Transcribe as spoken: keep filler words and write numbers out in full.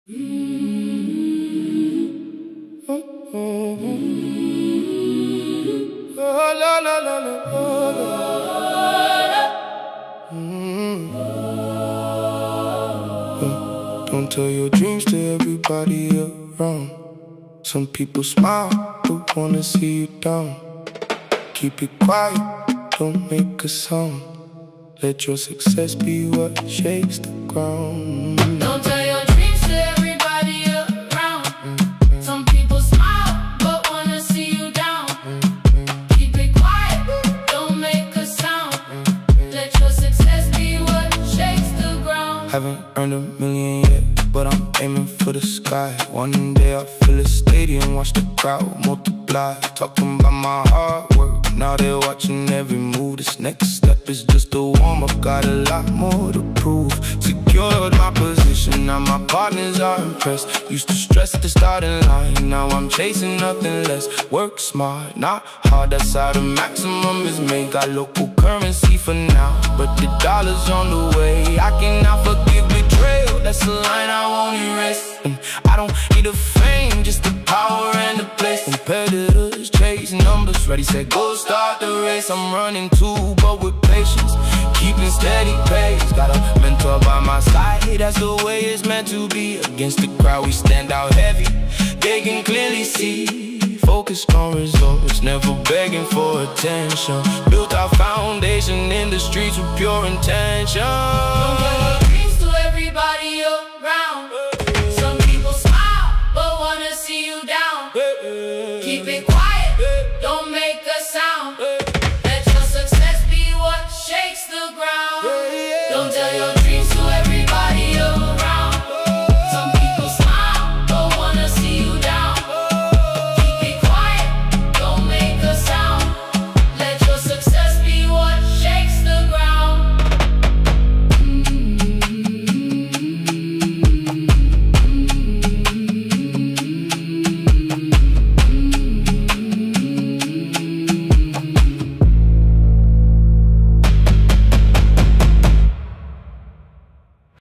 Oh, la, la, la, la, la. Mm. Don't tell your dreams to everybody around. Some people smile but wanna see you down. Keep it quiet, don't make a sound. Let your success be what shakes the ground. Don't tell your dreams to everybody around. Mm-hmm. Some people smile but wanna see you down. Mm-hmm. Keep it quiet, don't make a sound. Mm-hmm. Let your success be what shakes the ground. Haven't earned a million yet, but I'm aiming for the sky. One day I'll fill a stadium, watch the crowd multiply. Talking about my hard work, now they're watching every move. This next step is just a warm-up, got a lot more to prove. Secured my position, now my partners are impressed. Used to stress the starting line, now I'm chasing nothing less. Work smart, not hard, that's how the maximum is made. Got local currency for now, but the dollar's on the way. I cannot forgive betrayal, that's a line I won't erase. And I don't need the fame, just the power and the place. Competitors chase numbers, ready, set, go, start the race. I'm running too, but with patience, keeping steady pace. Got a mentor by my side, that's the way it's meant to be. Against the crowd we stand out heavy, they can clearly see. Focused on results, never begging for attention. Built our foundation in the streets with pure intention.